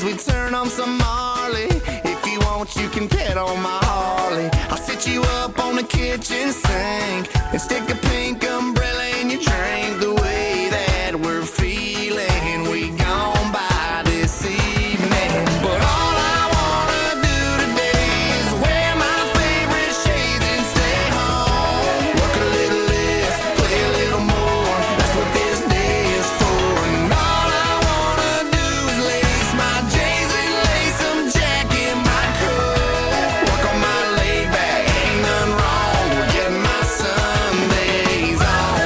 we turn on some Marley. If you want, you can pet on my Harley. I'll sit you up on the kitchen sink and stick a pink umbrella in your drink. The way that we're feeling, we gone by this evening. But all I wanna do today is wear my favorite shades and stay home. Work a little less, play a little more. That's what this day is for. And all I wanna do is lace my J's and lace some Jack in my coat. Work on my laid back, ain't nothing wrong with getting my Sundays on.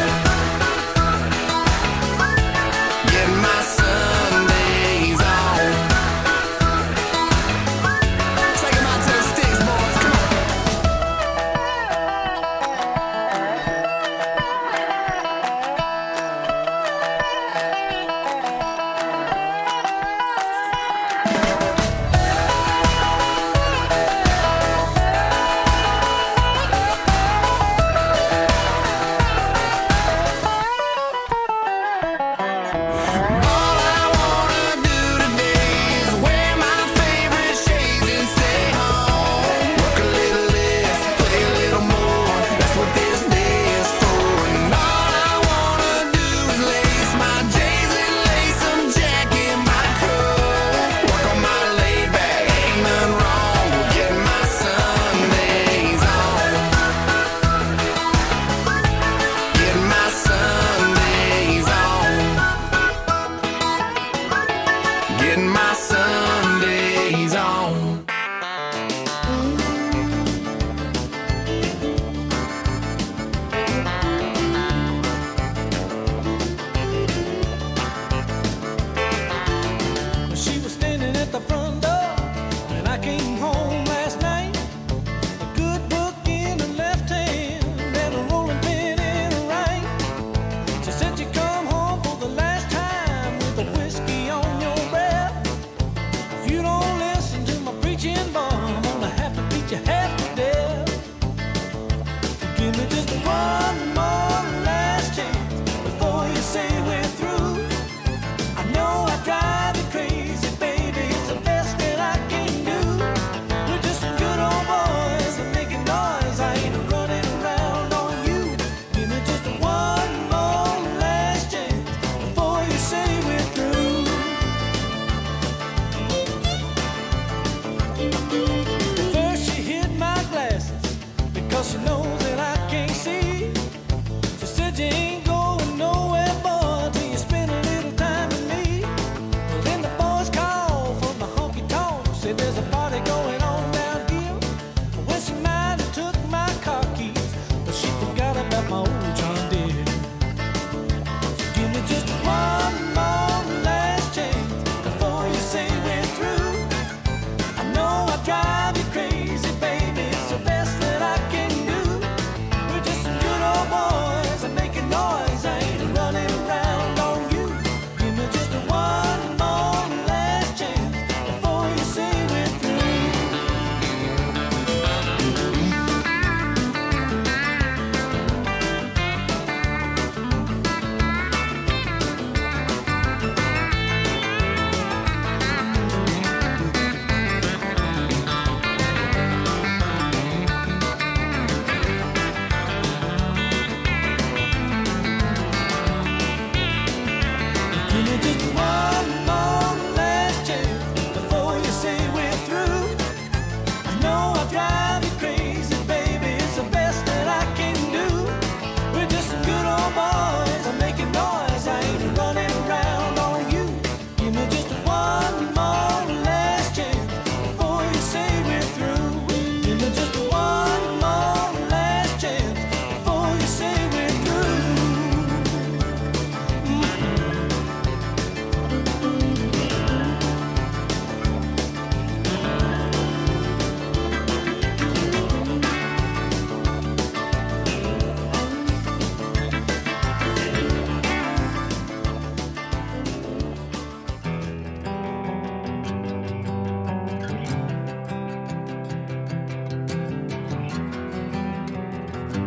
Getting my Sundays on. Take 'em out to the sticks, boys, come on. All I wanna do today is wear my favorite shades and stay home. Work a little less, play a little more. That's what this day is for. And all I wanna do is lace my J's and lace some Jack in my coat. Work on my laid back, ain't nothing wrong with getting my Sundays on. Getting my Sundays on. Getting my Sundays on. She was standing at the front door when I came home last night. A good book in her left hand and a rolling pin in her right. She said you come home for the last time with a whiskey on your breath. If you don't listen to my preaching, boy, I'm gonna have to beat you half to death. Give me just one more last chance before you say we're through. I know I drive you crazy, baby. It's the best that I can do. We're just some good old boys and making noise. I ain't running around on you. Give me just one more last chance before you say we're through. First she hid my glasses because she knows that I can't see. She said you ain't going nowhere, boy, till you spend a little time with me. Well, then the boys called from the honky tonk, said there's a party going on down here. Well, she might have took my car keys, but she forgot about my old John Deere. So give me just one more last chance before you say we're through. I know I drive you crazy, baby. It's the best that I can do. We're just some good old boys and making noise. I ain't running around on you. Give me just one more last chance before you say we're through. Give me just one more last chance before you say we're through. I know I drive you crazy, baby. It's the best that I can do. We're just some good old boys. I'm making noise. I ain't running around on you. Give me just one more last chance before you say we're through. Give me just one more last chance before you say we're through.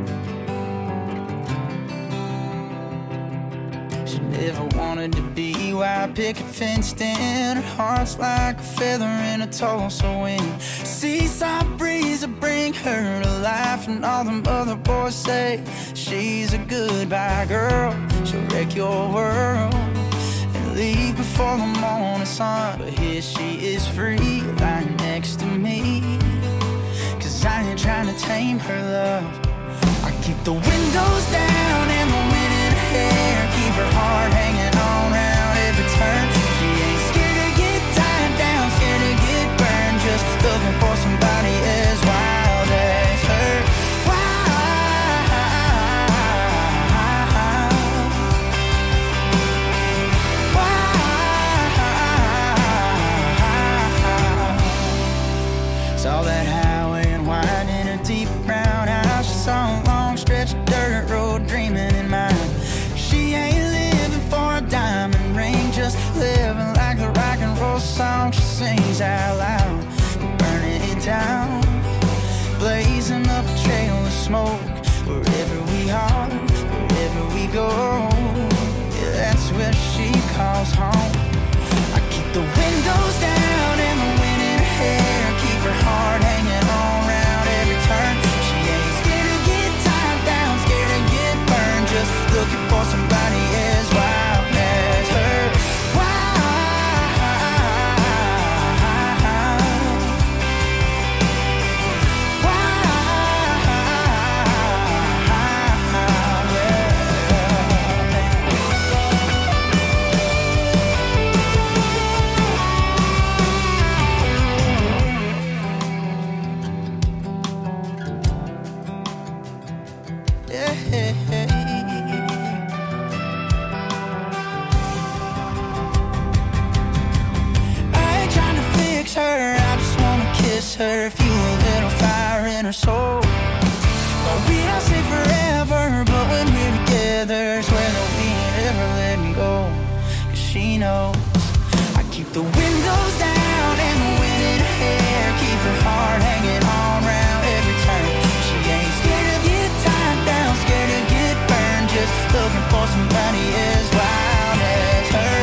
She never wanted to be white picket fenced in. Her heart's like a feather in a Tulsa wind. Seaside breeze will bring her to life, and all them other boys say she's a goodbye girl. She'll wreck your world and leave before the morning sun. But here she is free, lying next to me, 'cause I ain't trying to tame her love. I keep the windows down and the wind in her hair, keep her heart hanging on round every turn. She ain't scared to get tied down, scared to get burned, just looking for somebody as wild as her. Saw that highway and wide in a deep brown house. She saw a long stretch of dirt road dreaming in mind. She ain't living for a diamond ring, just living like the rock and roll song she sings out loud. Burning it down, blazing up a trail of smoke. Wherever we are, wherever we go, yeah, that's where she calls home. I keep the windows down and the wind in her hair, keep her heart hanging on round every turn. She ain't scared to get tied down, scared to get burned, just looking for somebody as wild as her. Her, fuel a little fire in her soul. Well, we don't say forever, but when we're together, swear that we ain't ever let me go. 'Cause she knows I keep the windows down and the wind in her hair, keep her heart hanging on round every turn. She ain't scared to get tied down, scared to get burned, just looking for somebody as wild as her.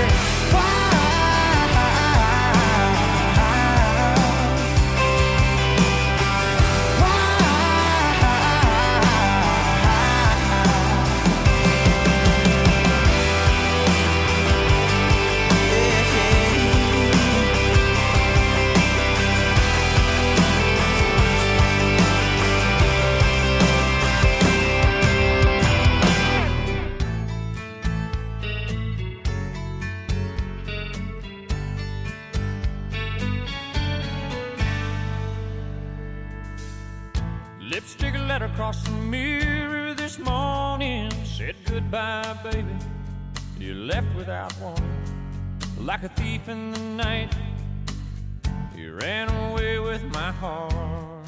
Lipstick letter across the mirror this morning said goodbye, baby. You left without warning, like a thief in the night. You ran away with my heart.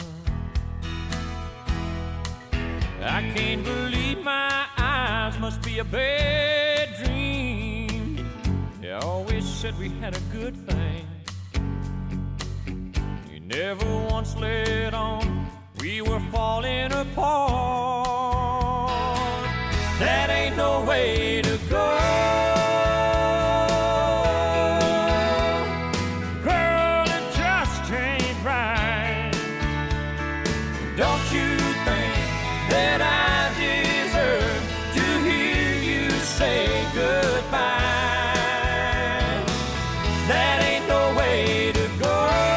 I can't believe my eyes, must be a bad dream. You always said we had a good thing. You never once let on we were falling apart. That ain't no way to go. Girl, it just ain't right. Don't you think that I deserve to hear you say goodbye? That ain't no way to go.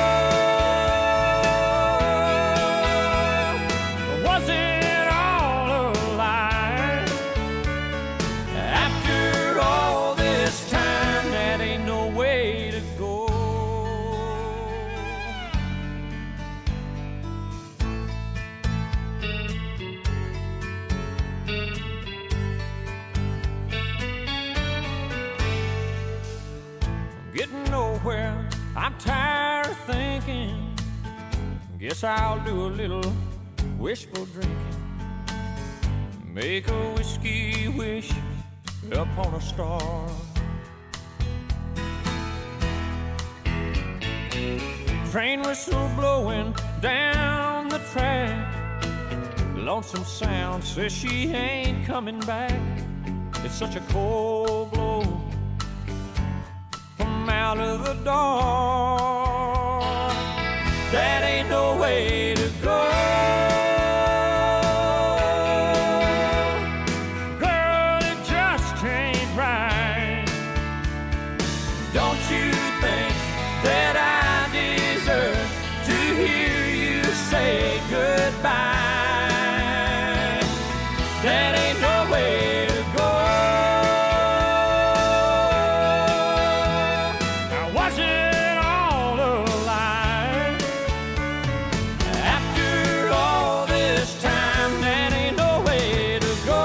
I'm tired of thinking. Guess I'll do a little wishful drinking. Make a whiskey wish upon a star. Train whistle blowing down the track. Lonesome sound says she ain't coming back. It's such a cold blow out of the door. That ain't no way to go. Girl, it just ain't right. Don't you think that I deserve to hear you say goodbye? That ain't no way to go. Now was it all a lie? After all this time, that ain't no way to go.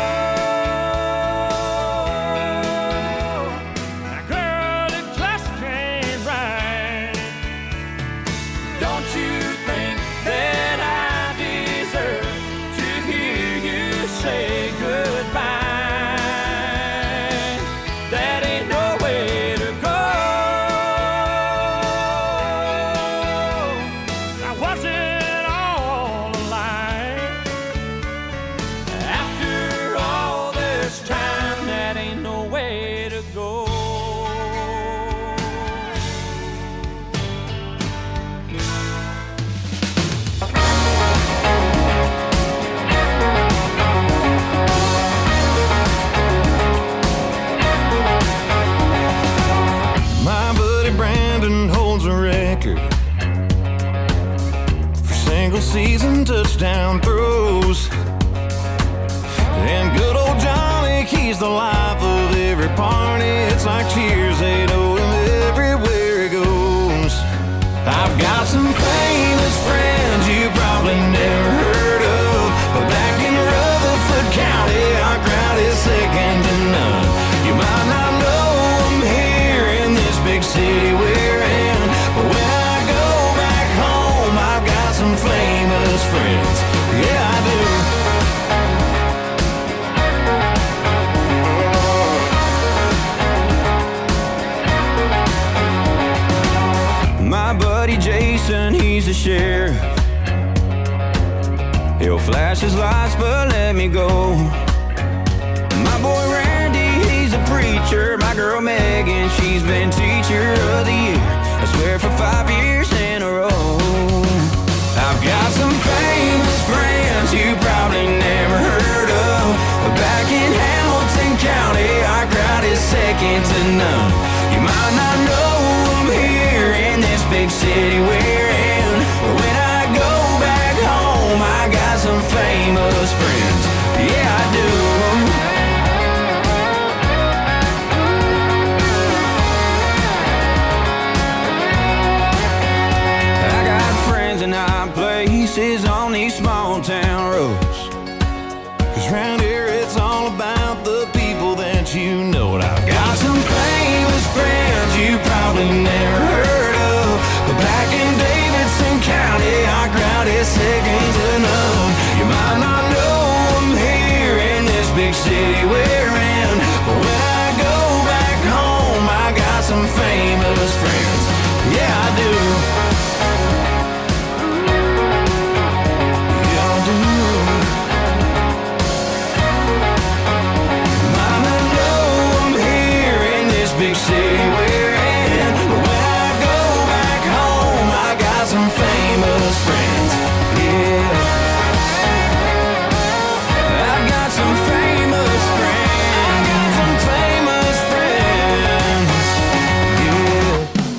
Now girl, it just ain't right. Don't you think that I deserve to hear you say goodbye? That ain't no way to go. Now was it all a lie? After all this time, that ain't no way to go. My buddy Brandon holds a record for single season touchdown throws. And good old Johnny, he's the life of every party. It's like cheers, they know him everywhere he goes. I've got some famous friends you probably never heard of, but back in Rutherford County, our crowd is second to none. You might not know them here in this big city we're in, but when I go back home, I've got some famous friends. Yeah, I do. My buddy Jason, he's a sheriff. He'll flash his lights, but let me go. My boy Randy, he's a preacher. My girl Megan, she's been teacher of the year, I swear for 5 years in a row. I've got some famous friends you probably never heard of, but back in Hamilton County, our crowd is second to none. You might not know them here in this big city we're in, but when I go back home, I got some famous friends. Yeah, I do. I got friends in high places on these small town roads, 'cause round here it's all about the people that you know. And I've got some famous friends you probably never heard of, but back in Davidson County, our crowd is second to none. You might not know them here in this big city we're in, but when I go back home, I got some famous friends. Yeah, I do. Yeah, I do. Might not know them here in this big city we're in, but when I go back home, I got some famous friends. Yeah, I've got some famous friends. I got some famous friends. Yeah.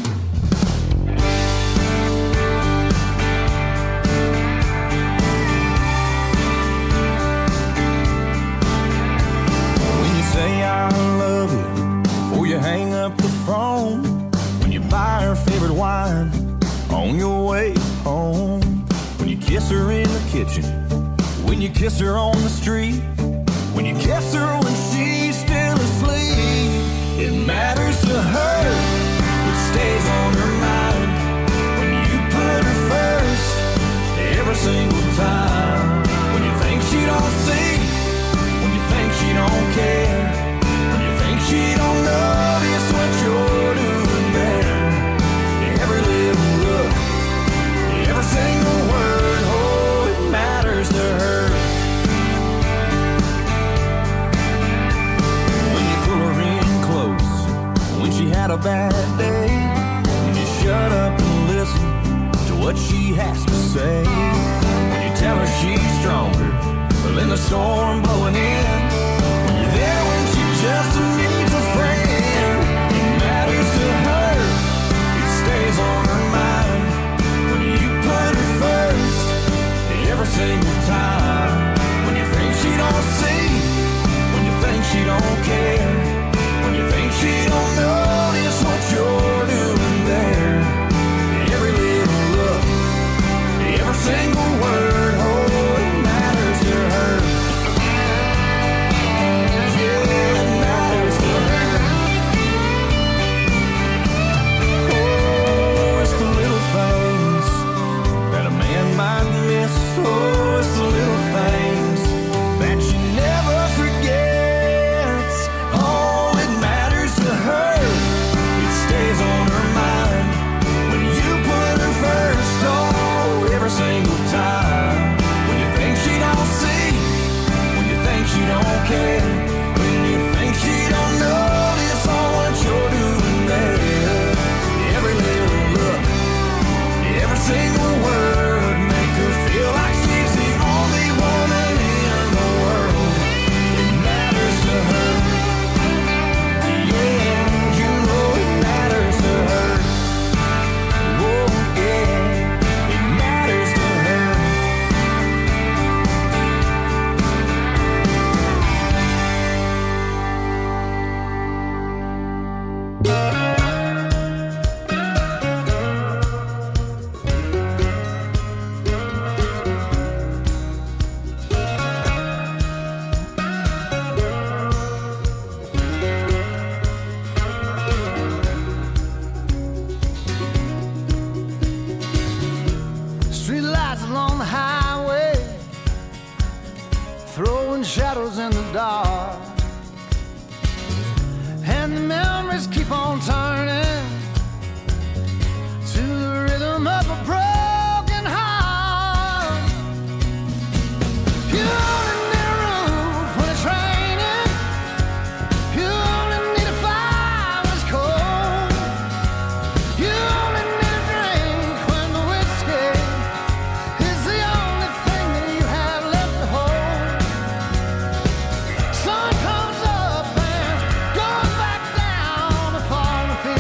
When you say I love you before you hang up the phone, when you buy her favorite wine on your way home, when you kiss her in the kitchen, when you kiss her on the street, when you kiss her when she's still asleep, it matters to her, it stays on her mind. When you put her first every single time, when you think she don't see, when you think she don't care, when you think she don't notice what you're doing better, every little look, every single word, oh, it matters to her. When you pull her in close, when she had a what she has to say. When you tell her she's stronger, well, in the storm blowing in, when you're there when she just needs a friend, it matters to her, it stays on her mind. When you put her first, every single time. When you think she don't see, when you think she don't care, when you think she don't notice what you're doing there. Every little look, every single word, oh, it matters to her. Yeah, it matters to her. Oh, it's the little things that a man might miss. Oh, it's the little things that she never forgets. Oh, it matters to her, it stays on her mind. When you put her first, oh, every single time. When you think she don't see, when you think she don't care, when you think she don't notice all what you're doing there. Every little look, every single word, make her feel like she's the only woman in the world. It matters to her. Yeah, you know it matters to her. Oh, yeah, it matters to her. Street lights along the highway, throwing shadows in the dark, and the memories keep on turning to the rhythm of a broken heart. You only need a roof when it's raining, you only need a fire when it's cold, you only need a drink when the whiskey is the only thing that you have left to hold. Sun comes up and goes back down to fall in the field.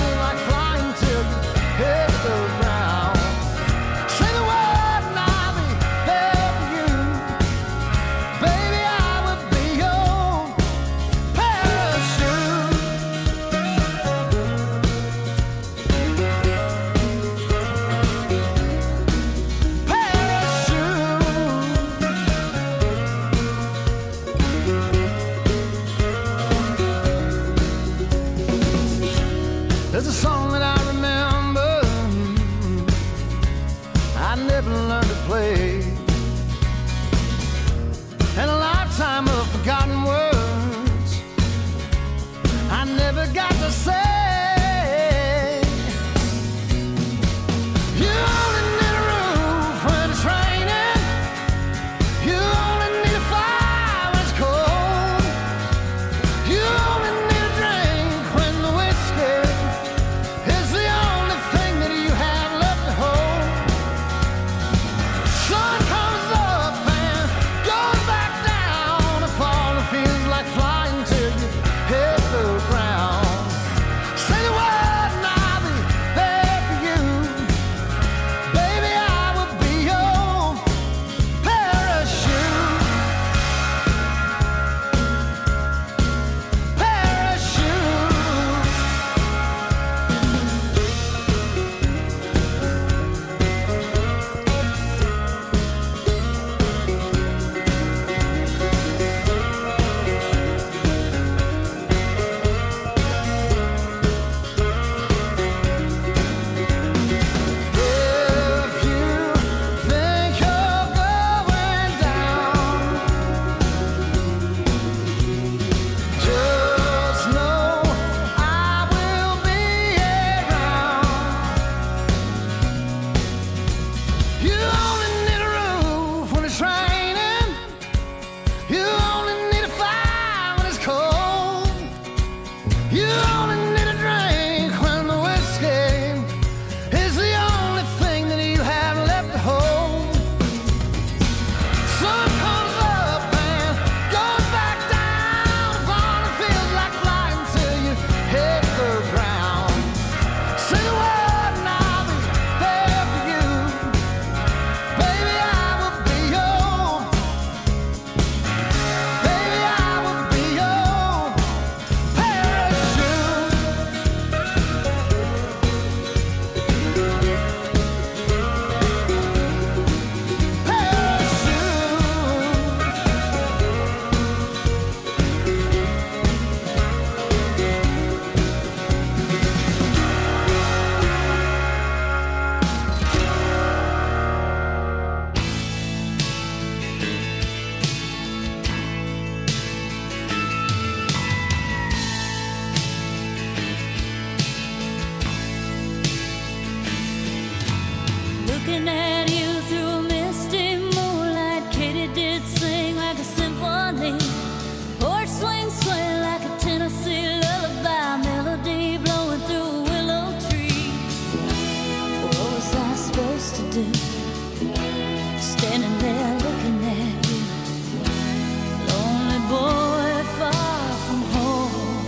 do, standing there looking at you, lonely boy far from home.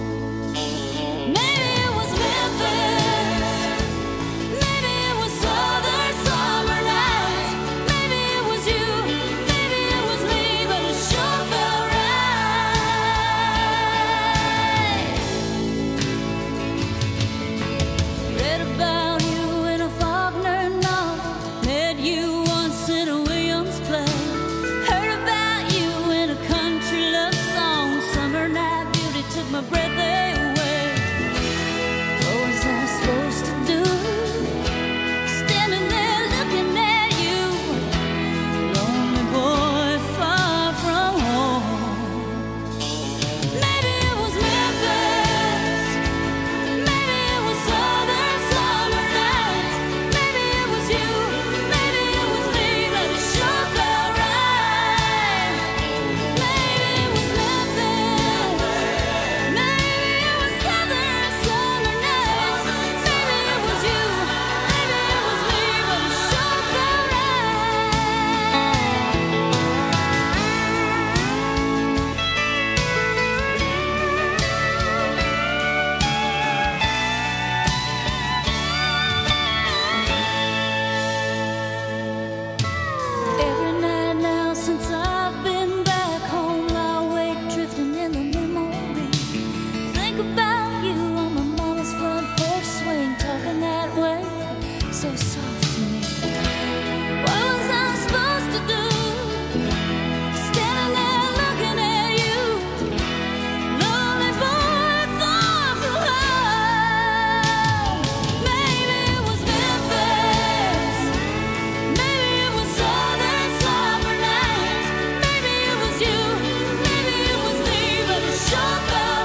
Maybe it was Memphis, maybe it was southern summer nights, maybe it was you, maybe it was me, but it sure felt right. Read about you in a Faulkner novel, met you once at a Williams play, heard about you in a country love song, summer night beauty took my breath away. What was I supposed to do? Standing there looking at you, lonely boy far from home. Maybe it was Memphis, maybe it was southern summer nights, maybe it was you, maybe it was me, but it sure felt right. Maybe it was Memphis, maybe it was southern summer nights, maybe it was you, maybe it was me, but it sure felt Every night now since I've been back home, I'll wake drifting in the memory. Think about you on my mama's front porch swing, talking that way, so soft to me. What was I supposed to do? Standing there looking at you, lonely boy far from home. Maybe it was Memphis, maybe it was southern summer nights, maybe it was you, maybe it was me, but it sure felt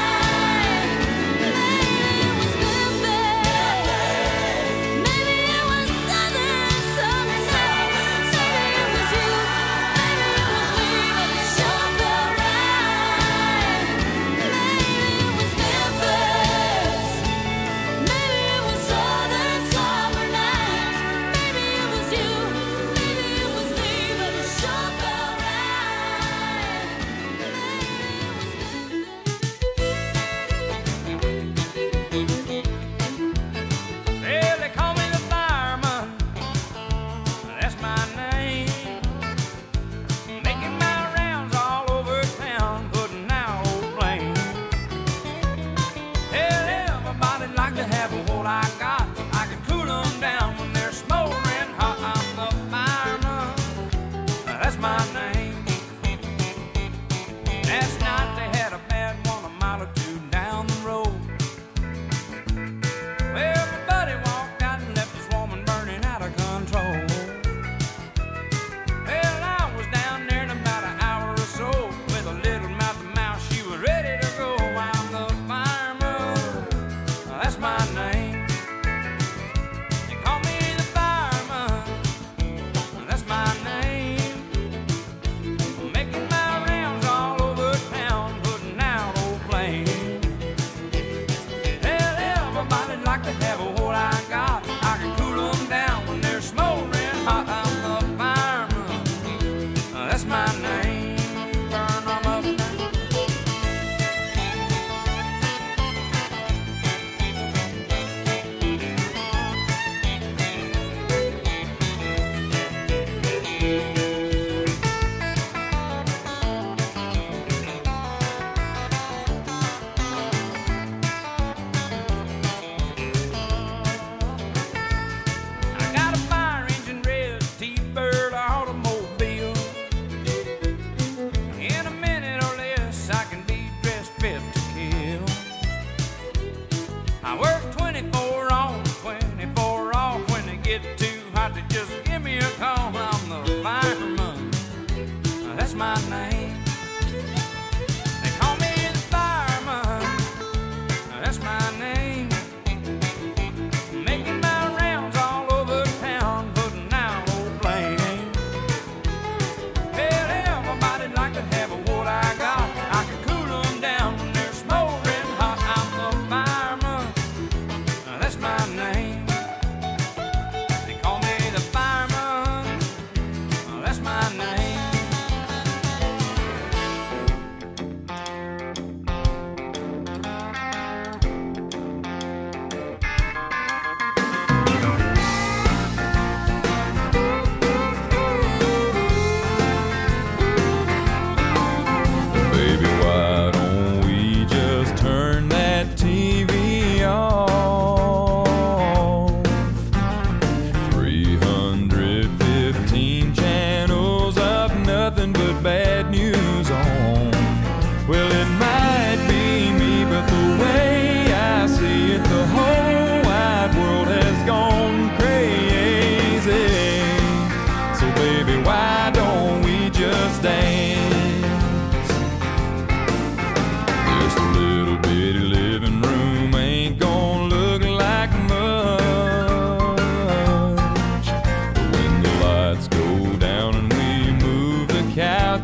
right. Maybe it was Memphis, maybe it was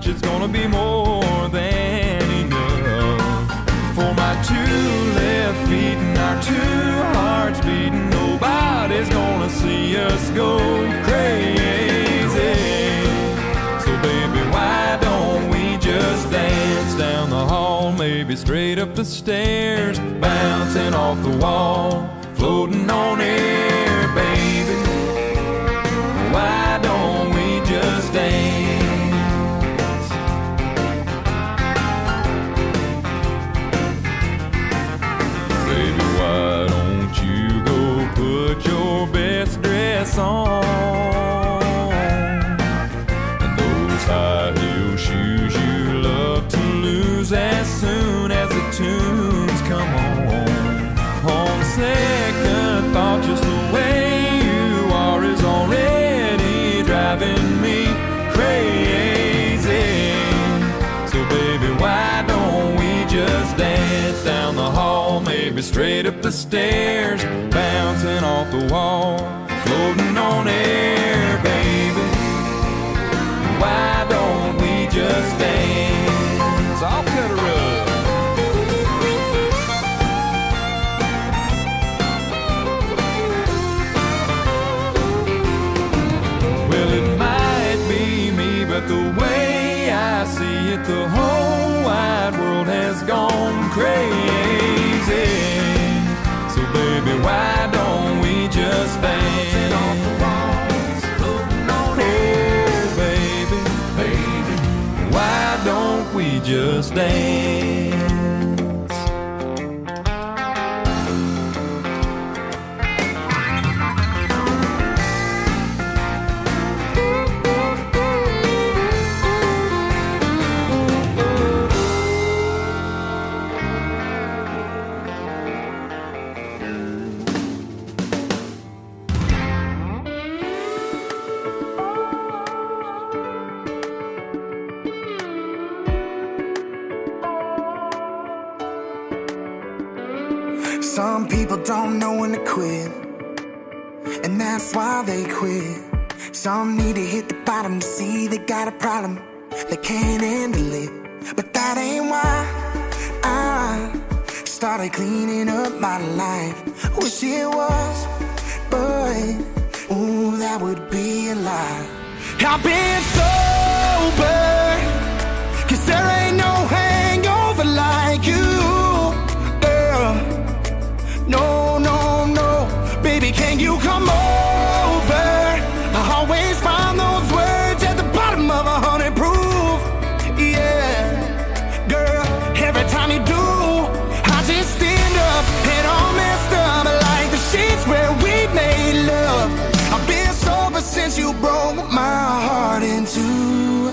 much, it's gonna be more than enough. For my two left feet and our two hearts beating, nobody's gonna see us go crazy. So baby, why don't we just dance down the hall, maybe straight up the stairs, bouncing off the wall, floating on air, baby. Why don't we just dance? Baby, why don't you go put your best dress on, and those high heel shoes you love to lose as soon as the tunes come on. On second thought, just the way you are is already driving me crazy. So baby, why don't we just dance down the hall, maybe straight up the stairs, bouncing off the wall, floating on air, baby. Why don't we just dance? I'll cut a rug. Well, it might be me, but the way I see it, the whole wide world has gone crazy. So baby, why don't we just dance off the walls, floating on air, baby, baby. Why don't we just dance? Some people don't know when to quit, and that's why they quit. Some need to hit the bottom to see they got a problem, they can't handle it. But that ain't why I started cleaning up my life. Wish it was, but ooh, that would be a lie. I've been sober, 'cause there ain't no hangover like you, girl. No, no, no, baby, can you come over? I always find those words at the bottom of 100 proof. Yeah, girl, every time you do, I just stand up and all messed up like the sheets where we made love. I've been sober since you broke my heart in two.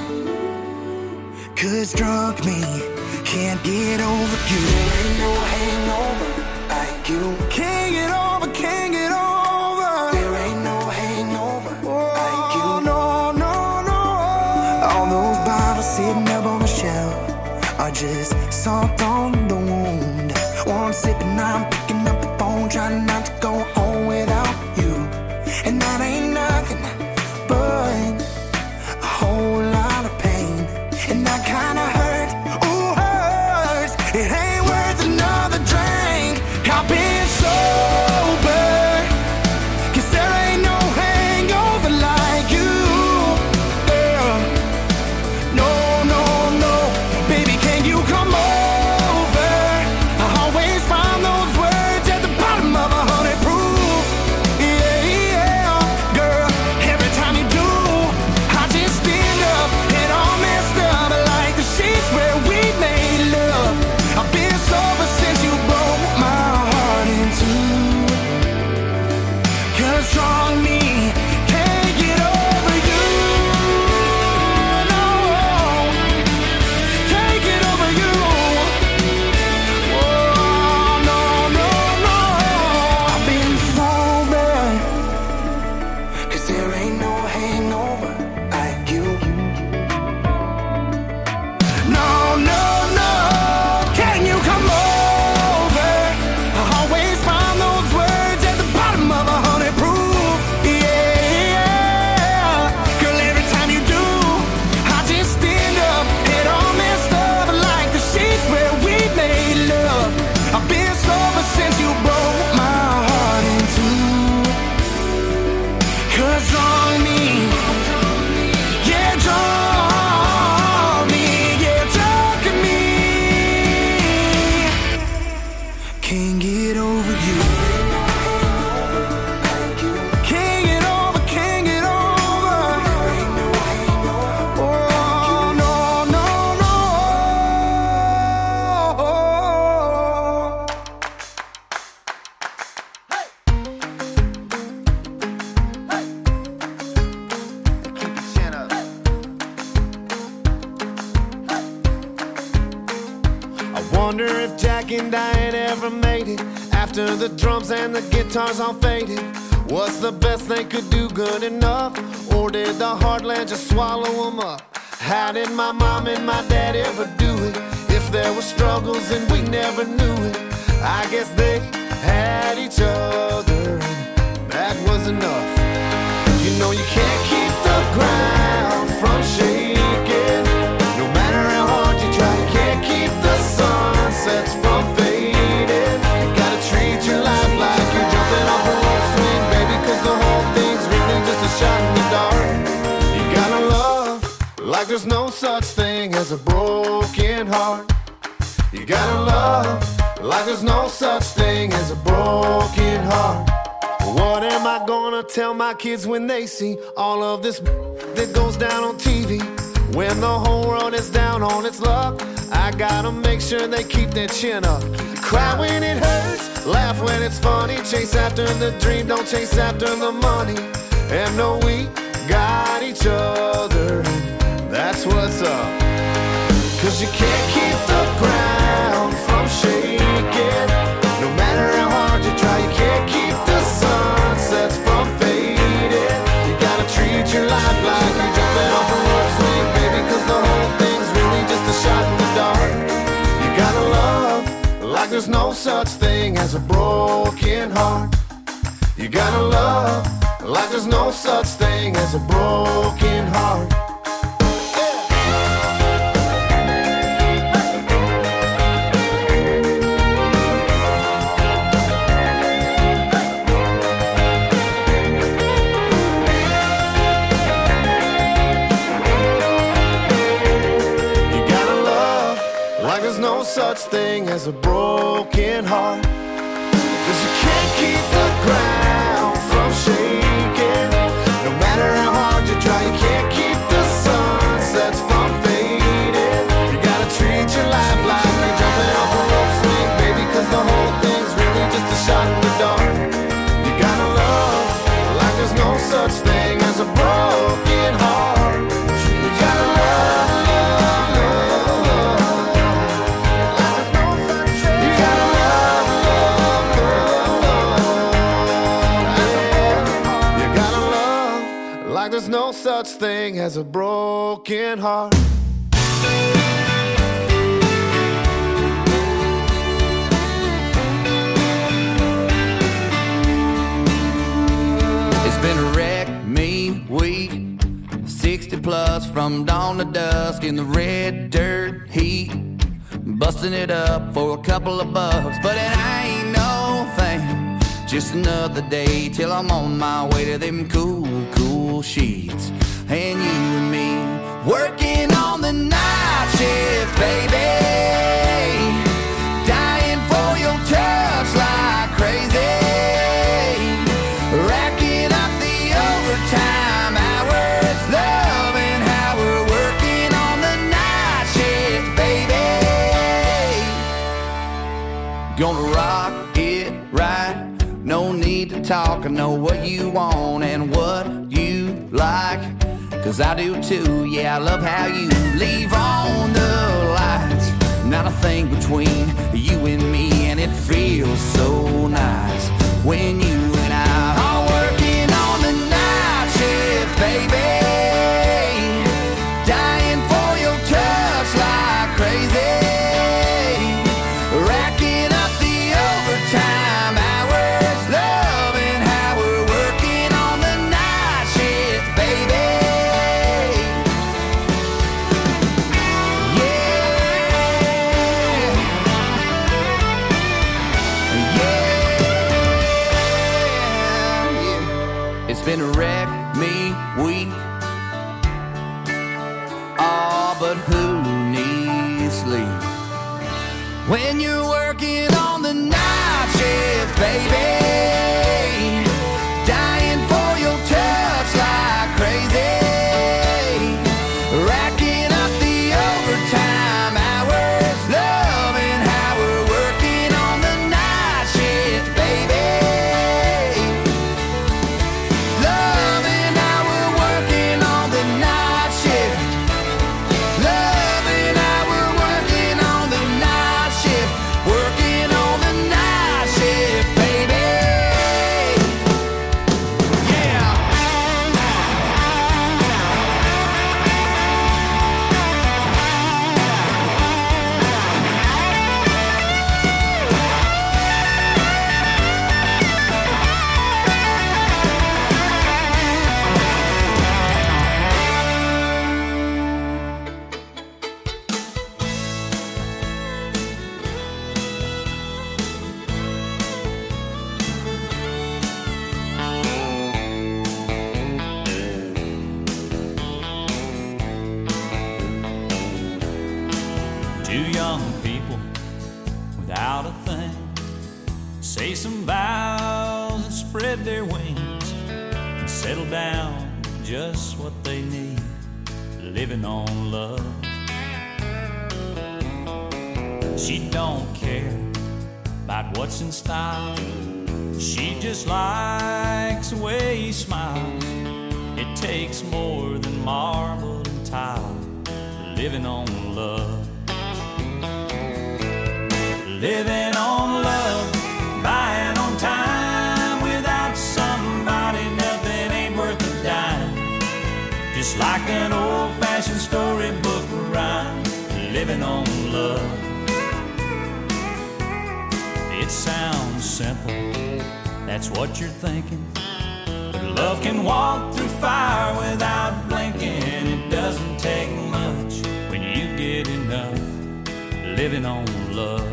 'Cause drunk me can't get over you. There ain't no hangover like you. Can't get over, can't get over. There ain't no hangover like you. No, no, no. All those bottles sitting up on the shelf are just salt on the wound. One sip and I'm picking up the phone, trying not to go home without you. And that ain't nothing but a whole lot of pain. And that kinda hurt, ooh, hurts. It ain't worth another drink. I've been sober, 'cause there ain't no hangover like you, girl. No, no, no, baby, can you come over? I always find those words wonder if Jack and Diane ever made it after the drums and the guitars all faded. Was the best they could do good enough, or did the heartland just swallow them up? How did my mom and my dad ever do it? If there were struggles and we never knew it, I guess they had each other, and that was enough. You know you can't keep the ground from shaking, no matter how hard you try. You can't keep the sunsets from fading. You gotta treat your life like you're jumping off a rope swing, baby, 'cause the whole thing's really just a shot in the dark. You gotta love like there's no such thing as a broken heart. You gotta love like there's no such thing as a broken heart. What am I gonna tell my kids when they see all of this that goes down on TV? When the whole world is down on its luck, I gotta make sure they keep their chin up. Cry when it hurts, laugh when it's funny. Chase after the dream, don't chase after the money. And know we got each other, and that's what's up. 'Cause you can't keep the ground from shaking, no matter how hard you try. You can't keep the sunsets from fading. You gotta treat your life like you're jumping off a rope swing, baby, 'cause the whole thing's really just a shot in the dark. You gotta love like there's no such thing as a broken heart. You gotta love like there's no such thing as a broken heart. No such thing as a broken heart, 'cause you can't keep the ground from shaking, no matter how hard you try. You can't keep the sunsets from fading. You gotta treat your life like you're jumping off a rope swing, baby, 'cause the whole thing's really just a shot in the dark. You gotta love like there's no such thing as a broken heart. You gotta love. There's no such thing as a broken heart. It's been a wreck, me week, 60 plus from dawn to dusk in the red dirt heat, busting it up for a couple of bucks, but it ain't no thing. Just another day till I'm on my way to them cool sheets. And you and me working on the night shift, baby, dying for your touch like crazy, racking up the overtime hours, loving how we're working on the night shift, baby. Gonna rock it right, no need to talk. I know what you want and what you like, 'cause I do too. Yeah, I love how you leave on the lights. Not a thing between you and me, and it feels so nice when you and I are working on the night shift, baby, dying for your touch like crazy, racking up the overtime hours, loving how we're working on the night shift, baby. It's been a wreck me week. Oh, but who needs sleep when you're working on the night shift, baby, dying for your touch like crazy, racking up the overtime hours, loving how we're working on the night shift, baby. Loving how we're working on the night shift. Loving how we're working on the night shift. some vows and spread their wings and settle down to just what they need, living on love. She don't care about what's in style. She just likes the way he smiles. It takes more than marble and tile, living on love. Living on love, buying on time. Without somebody, nothing ain't worth a dime. Just like an old-fashioned storybook rhyme, living on love. It sounds simple, that's what you're thinking. But love can walk through fire without blinking. It doesn't take much when you get enough, living on love.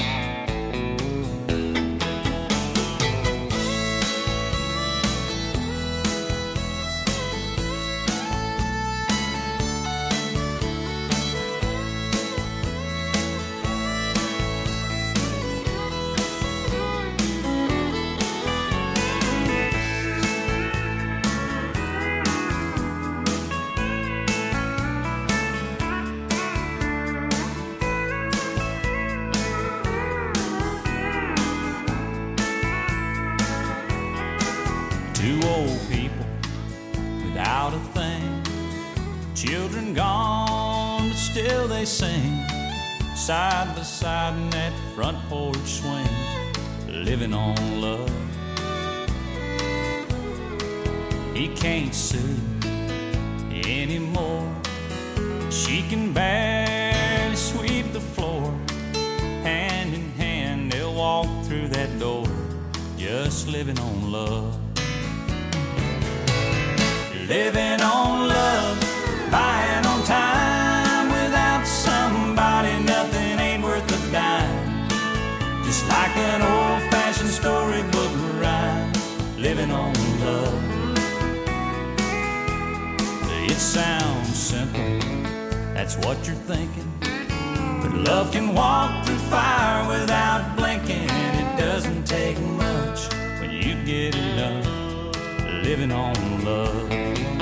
Two old people without a thing, children gone, but still they sing, side by side in that front porch swing, living on love. He can't sue anymore. She can barely sweep the floor. Hand in hand they'll walk through that door, just living on love. Living on love, buying on time. Without somebody, nothing ain't worth a dime. Just like an old-fashioned storybook rhyme, living on love. It sounds simple, that's what you're thinking. But love can walk through fire without blinking. It doesn't take much when you get enough, living on love.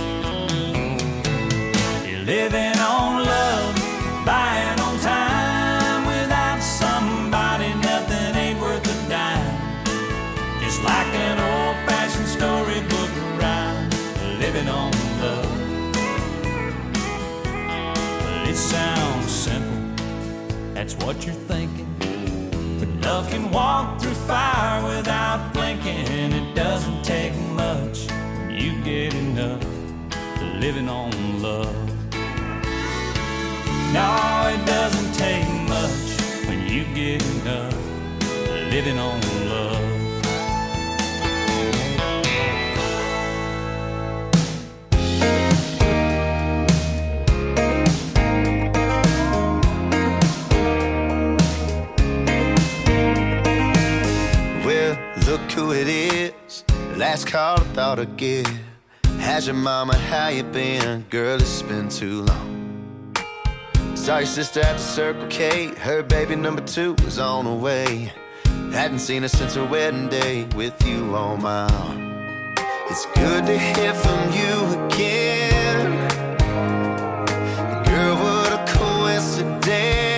You're living on love, buying on time. Without somebody, nothing ain't worth a dime. Just like an old-fashioned storybook rhyme, living on love. It sounds simple, that's what you're thinking. But love can walk through fire without blinking. It doesn't take much when you get enough, living on love. No, it doesn't take much when you get enough, living on love. Look who it is, last call I thought I'd give. How's your mama, how you been? Girl, it's been too long. Saw your sister at the Circle K, her baby number 2 was on the way. Hadn't seen her since her wedding day, with you on my arm. It's good to hear from you again. Girl, what a coincidence.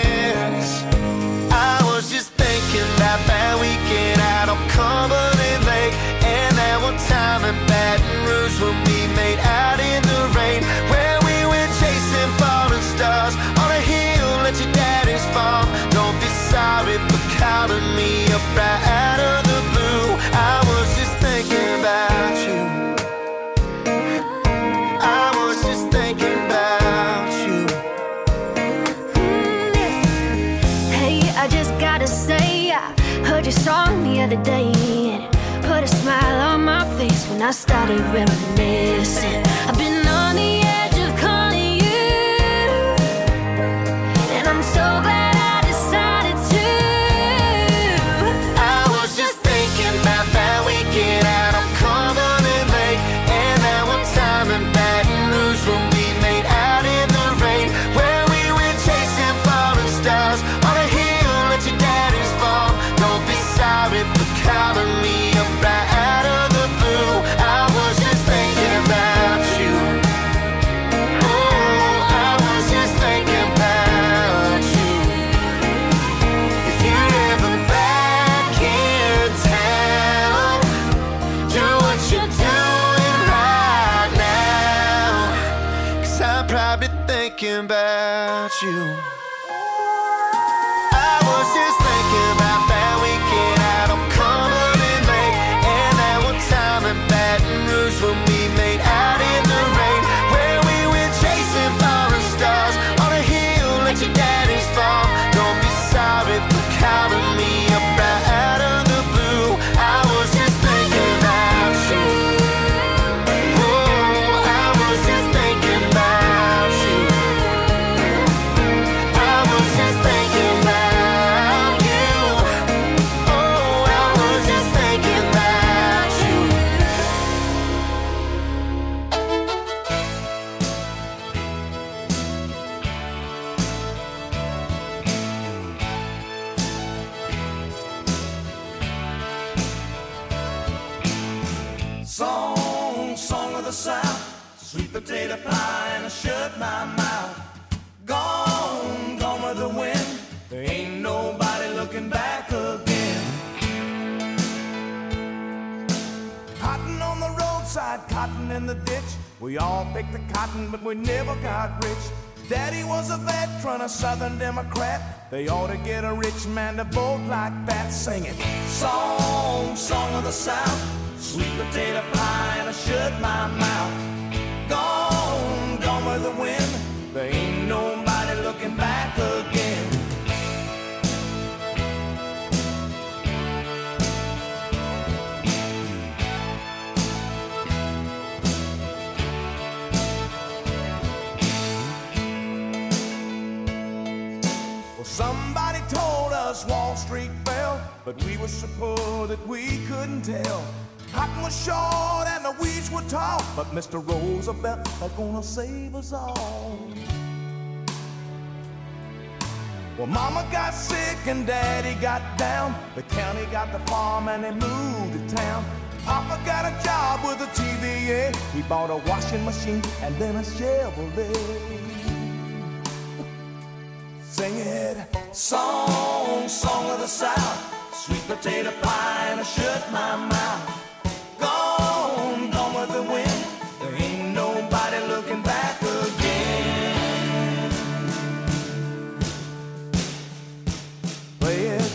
I was just thinking about that weekend out on Cumberland Lake, and that one time in Baton Rouge when we made out in the rain, where we went chasing falling stars on a hill at your daddy's farm. Don't be sorry for calling me up right out of the blue. I was just thinking about you. I was just thinking about you. Hey, I just gotta say, I heard your song the other day, and it put a smile on my face when I started reminiscing. I've been on the edge of calling you, and I'm so glad I decided to. I was just thinking about that weekend out on Cumberland Lake, and that one time in Baton Rouge when we made out in the rain, where we went chasing falling stars on a hill at your daddy's farm. Don't be sorry for calling thinking about you. I was just thinking about that weekend out on Cumberland Lake, and that one time in Baton Rouge when we made out in the rain, where we went chasing falling stars on a hill at your daddy's farm. Don't be sorry for calling me up right out of the blue. I was just thinking about you. Oh, I was just thinking about you. I was just thinking about you. Oh, I was just thinking about you. Song of the South, sweet potato pie, and I shut my mouth. Gone with the wind. There ain't nobody looking back again. Cotton on the roadside, cotton in the ditch. We all picked the cotton, but we never got rich. Daddy was a veteran, a Southern Democrat. They ought to get a rich man to vote like that. Sing it. Song of the South, sweet potato pie, and I shut my mouth. Gone with the wind. There ain't nobody looking back again. Well, somebody told us Wall Street fell, but we were so poor that we couldn't tell. Cotton was short and the weeds were tall, but Mr. Roosevelt is gonna save us all. Well, Mama got sick and Daddy got down. The county got the farm and they moved to town. Papa got a job with a TVA. He bought a washing machine and then a Chevrolet. Sing it. Song of the South, sweet potato pie, and I shut my mouth. Gone with the wind. There ain't nobody looking back again. Play it.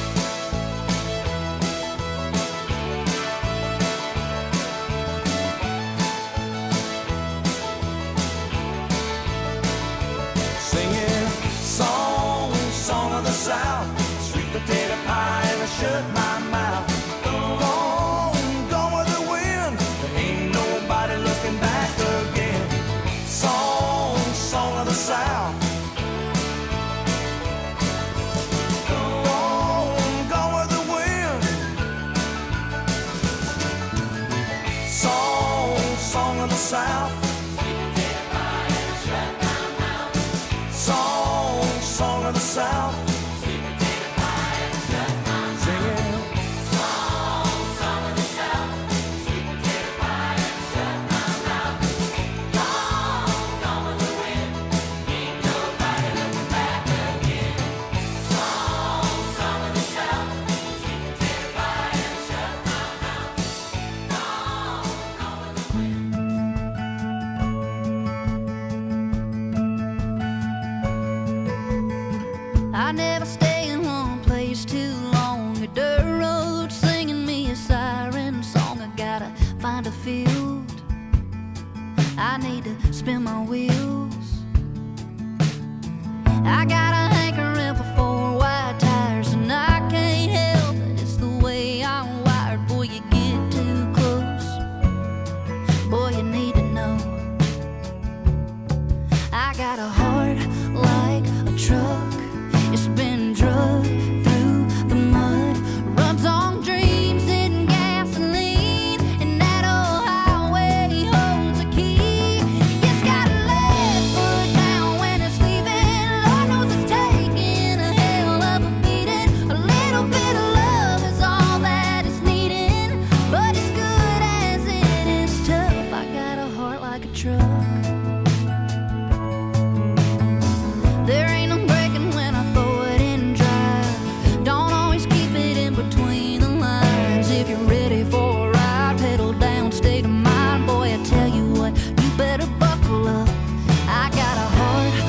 Sing it. Song of the South, sweet potato pie, and I shut my mouth. Gone with the wind. There ain't nobody looking back again. Song of the South. Gone with the wind. Song of the South. Song of the South. I never stay in one place too long. A dirt road singing me a siren song. I gotta find a field. I need to spin my wheels. I got a hankering for 4 wide tires, and I can't help it. It's the way I'm wired. Boy, you get too close. Boy, you need to know. I got a heart like a truck. It's been drugged through the mud, runs on dreams and gasoline, and that old highway holds a key. It's got a left foot down when it's leaving. Lord knows it's taking a hell of a beating. A little bit of love is all that it's needing, but as good as it is tough, I got a heart like a truck. There ain't no breaking when I throw it in drive. Don't always keep it in between the lines. If you're ready for a ride, pedal down, state of mind. Boy, I tell you what, you better buckle up. I got a heart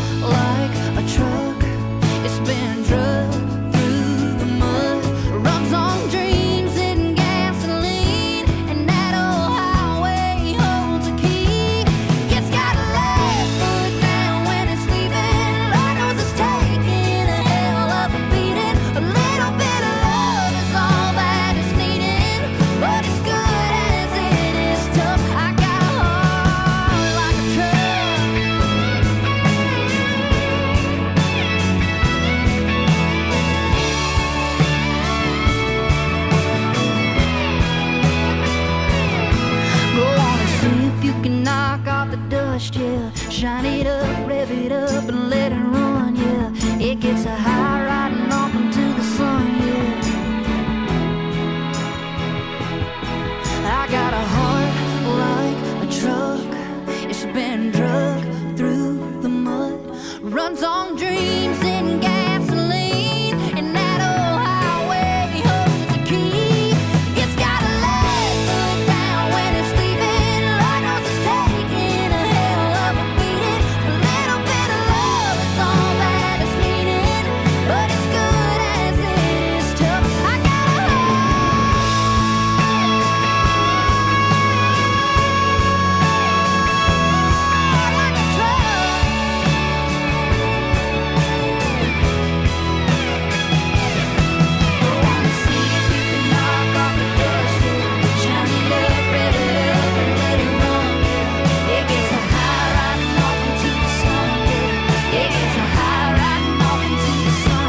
dust, yeah. Shine it up, rev it up, and let it run, yeah. It gets a high riding off into the sun, yeah. I got a heart like a truck. It's been drug through the mud. Runs on dreams and gasoline. And that old highway holds a key. It's got a leg foot down when it's sleeping. Lord knows it's taking a hell of a beating. A little bit of love is all that it's needing. But it's good as it is tough. I got a heart like a truck. I wanna see if you can knock off the dust, yeah. Shine it up, rev it up, and let it run, yeah. It gets a high riding off into the sun, yeah. It gets a high riding off into the sun.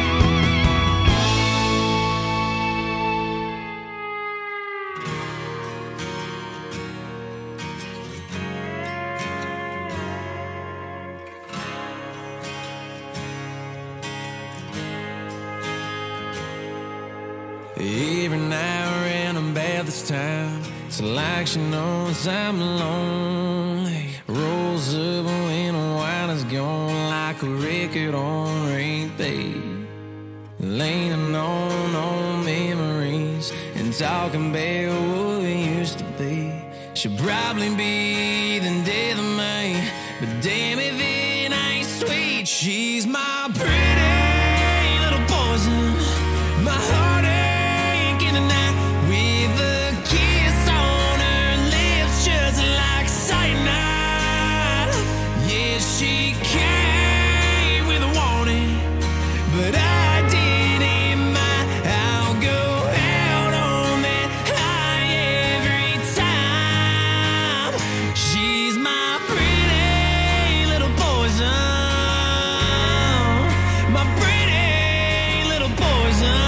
Every now and then about this time, it's like she knows I'm lonely. Rolls up when the wine is gone, like a record on repeat. Leaning on old memories and talking about what we used to be. She'll probably be the death of me, but damn if it ain't sweet. She's my pretty little poison, my heartache in the night, with a kiss on her lips just like cyanide. Yeah, she came with a warning, but I didn't mind. I'll go out on that high every time. She's my pretty little poison, my pretty little poison.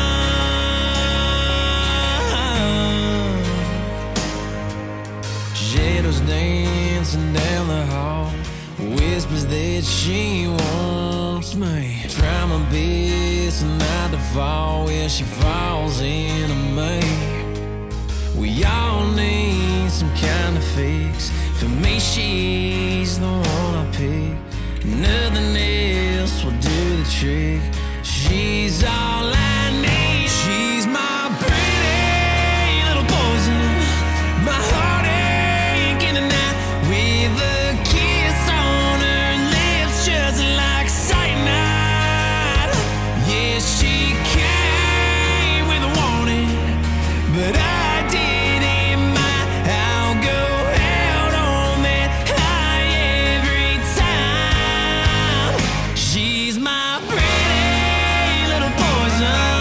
Shadows dancing down the hall, whispers that she wants me. Try my best not to fall when she falls into me. We all need some kind of fix. For me, she's the one I pick. Nothing else will do the trick. She's all I need. She's my pretty little poison, my heartache in the night, with a kiss on her lips just like cyanide. Yeah, she came with a warning, but I didn't mind. I'll go out on that high every time. She's my pretty little poison,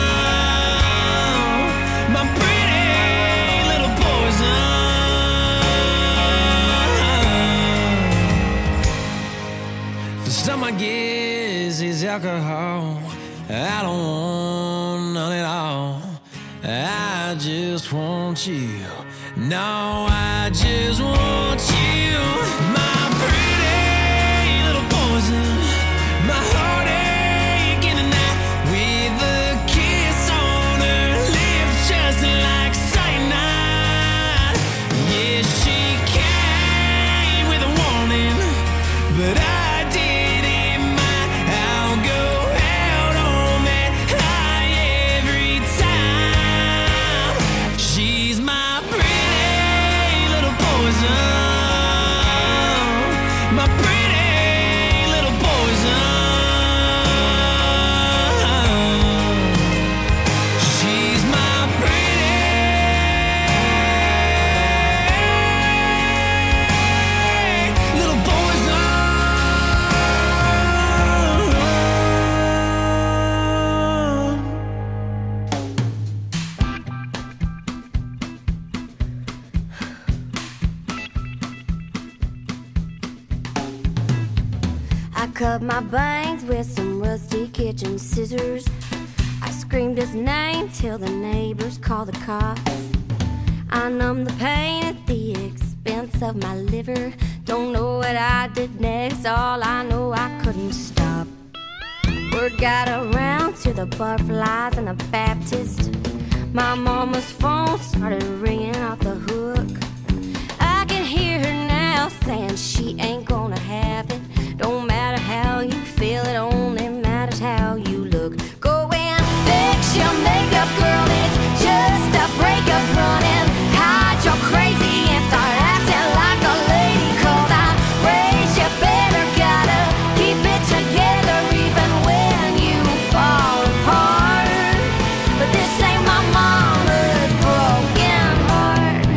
my pretty little poison. For some, I guess it's alcohol. I don't want none at all. I just want you. No, I just want you. My pretty little poison, my heartache in the night, with a kiss on her lips just like cyanide. Yeah, she came with a warning, but I didn't mind. I'll go out on that high every time. She's my pretty little poison, my pretty little poison. She's my pretty little poison. I cut my bangs with some rusty kitchen scissors. I screamed his name till the neighbors called the cops. I numbed the pain at the expense depths of my liver. Don't know what I did next, all I know I couldn't stop. Word got around to the butterflies and the Baptist. My mama's phone started ringing off the hook. I can hear her now saying she ain't gonna have it. Don't matter how you feel, it only matters how you look. Go and fix your makeup, girl, it's just a breakup. Run and hide your crazy and start acting like a lady. 'Cause I raised you better, gotta keep it together even when you fall apart. But this ain't my mama's broken heart.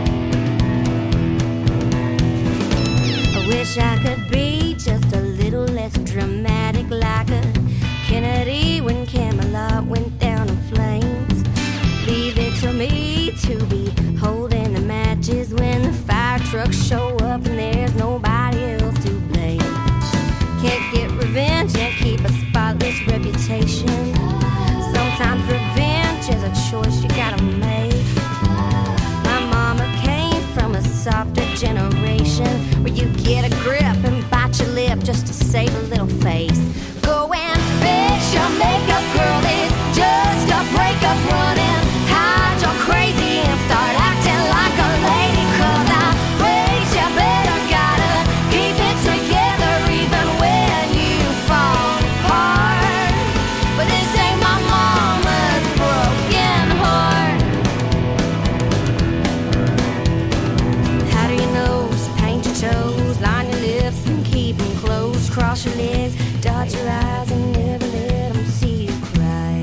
I wish I could be just a little less dramatic, like a Kennedy when Camelot went down in flames. Leave it to me to be holding the matches when the fire trucks show up and there's nobody else to blame. Can't get revenge and keep a spotless reputation. Sometimes revenge is a choice you gotta make. My mama came from a softer generation where you get a grip and bite your lip just to save a little face. Go and fix your makeup, girl, it's just a breakup. Run and hide your crazy and start acting like a lady. 'Cause I raised you better, gotta keep it together even when you fall apart. But this ain't my mama's broken heart. How do you know? Paint your toes, line your lips and keep them closed. Cross your legs, dot your eyes and never let them see you cry.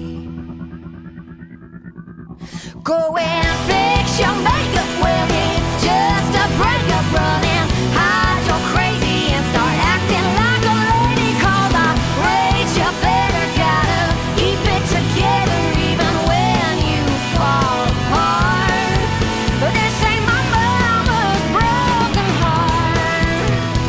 Go and fix your makeup, well it's just a breakup. Run and hide your crazy and start acting like a lady. 'Cause I raised you better, gotta keep it together even when you fall apart. But this ain't my mama's broken heart.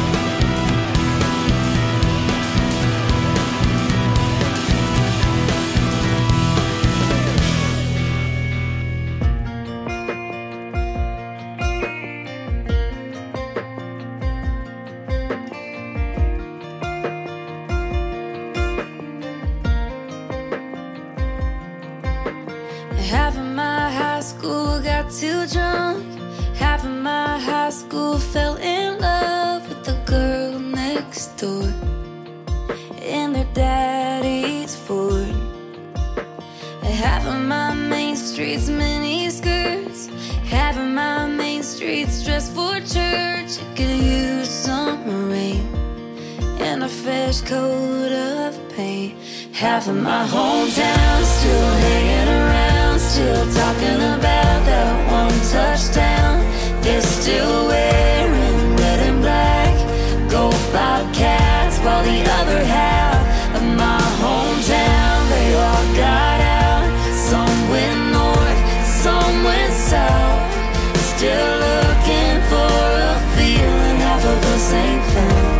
Half of my high school got too drunk. Half of my high school fell in love with the girl next door in their daddy's Ford. Half of my main streets mini skirts. Half of my main streets dressed for church. It could use some rain and a fresh coat of paint. Half of my hometown still hanging around, still talking about that one touchdown. They're still wearing red and black, go Bobcats, while the other half of my hometown, they all got out. Some went north, some went south, still looking for a feeling half of us ain't found.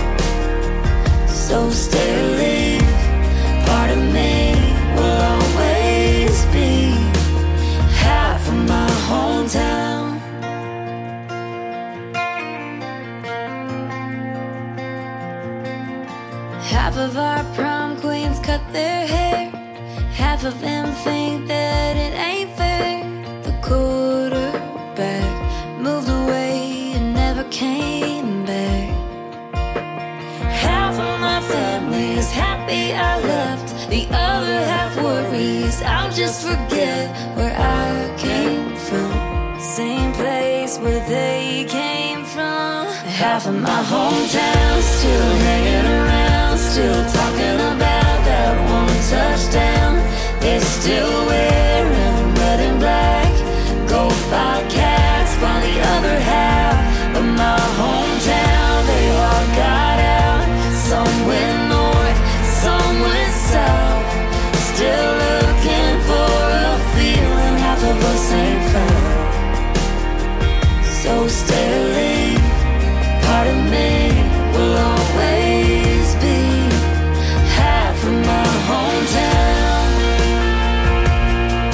So stay or leave, part of me will always be half of my hometown. Half of our prom queens cut their hair. Half of them think that it ain't fair. The quarterback moved away and never came back. Half of my family is happy I left. The other half worries I'll just forget where I came from. Same place where they came from. Half of my hometown still hanging around, still talking about that one touchdown. They're still wearing red and black, go Bobcats, while the other half of my hometown, they all got out. Some went north, some went south, still looking for a feeling half of us ain't found. So stay or leave, part of me will always be half of my hometown.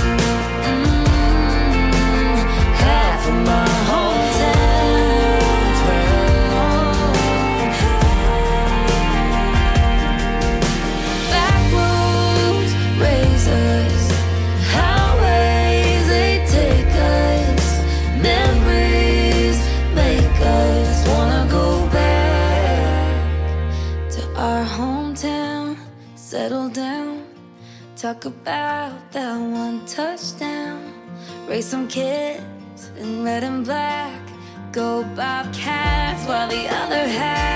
Talk about that one touchdown. Raise some kids in red and black. Go Bobcats while the other half